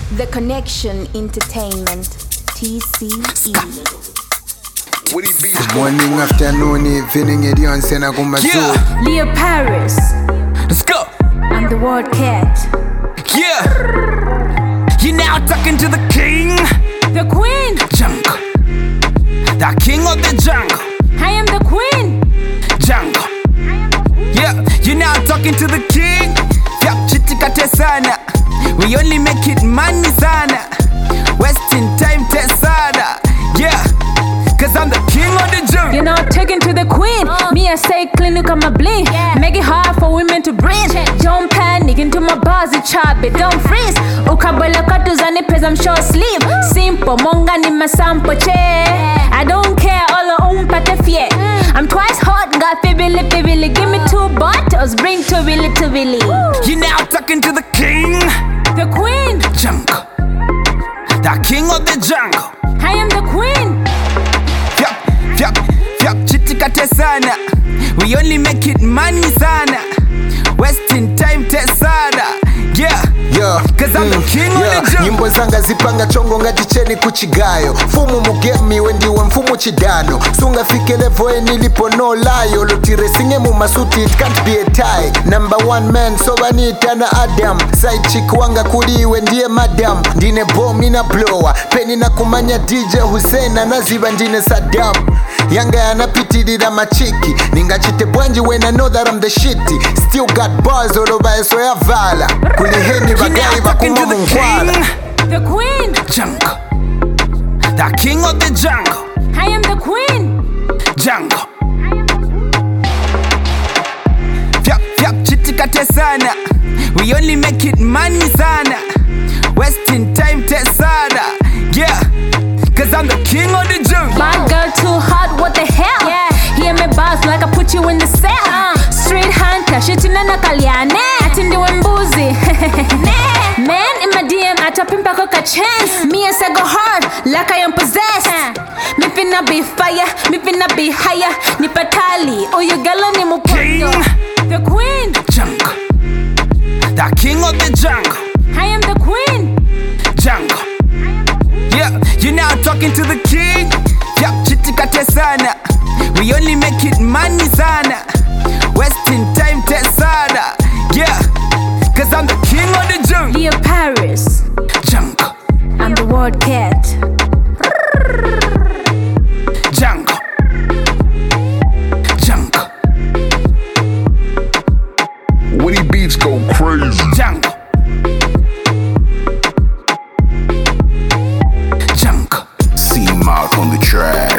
The Connection Entertainment, TCE. Morning, afternoon, evening, edion sena kumazu. Yeah. Leo Paris. Let's go. I'm the World Cat. Yeah. You're now talking to the king. The Queen. Jungle. The king of the jungle. I am the Queen. Jungle. Yeah. You're now talking to the king. Yep, chitikate sana. We only make it money sana. Wasting time tesada. Yeah. Cause I'm the king of the jungle. You're not taken to the Queen. Me, I say clinic on my bling. Make it hard for women to breathe. Don't panic into my bars, it chop it, don't freeze. Ukabala katuzani pes, I'm short sleeve. Simple, monga ni masampo che. I don't care, all umpate fie. I'm twice hot, got fibili fibili. Give me 2 bottles, bring to Willy. You're now talking to the king. The Queen. Jungle. The king of the jungle. I am the Queen. Fyap, chitikate sana. We only make it money sana. Wasting time tesada. Yeah. Cause I'm the king of the jungle. Nyimbo zanga zipanga chongo ngati cheni kuchigayo. Fumu mugemi wendiwe mfumu chidano. Sunga fike levo nilipo no layo. Lotire singe mu masuti, it can't be a tie. Number 1 man so banita na Adam. Side chick wanga kuliwe ndiye madam. Ndine bomb ina blower. Peni na kumanya DJ Hussein na naziba ndine Saddam. Yanga yanapitirira machiki. Ningachite bwanji when I know that I'm the shitty. Still got bars all over so ya vala. Kuliheni bagai bakuma mungwala. The Queen. Jungle. The king of the jungle. I am the Queen. Jungle. Fyap, chitikate sana. We only make it money sana. Wasting time tesada. Yeah. Cause I'm the king of the jungle. Bad girl too hot, what the hell? Hear me boss like I put you in the cell. Street hunter, shitina na kalyane. Atindi wembuzi. Man in my DM, atapimpa koka chance. Me as I go hard, like I am possessed. Me finna be fire, me finna be higher. Ni patali, oh you gala ni mupondo. The Queen. Jungle. The king of the jungle. I am the Queen. Jungle. Yeah, you're now talking to the king. Yep, chitikate sana. We only make it money sana. Wasting time tesada. Yeah, cause I'm the king of the jungle. Leo Paris. Jungle. I'm the World Cat. Jungle. Jungle. Woody beats go crazy. Jungle. Jungle. C-Mark on the track.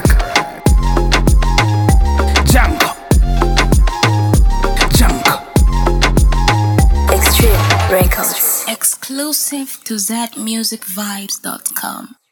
Jungle. Jungle. Extreme Records. Exclusive to ZMusicVibes.com.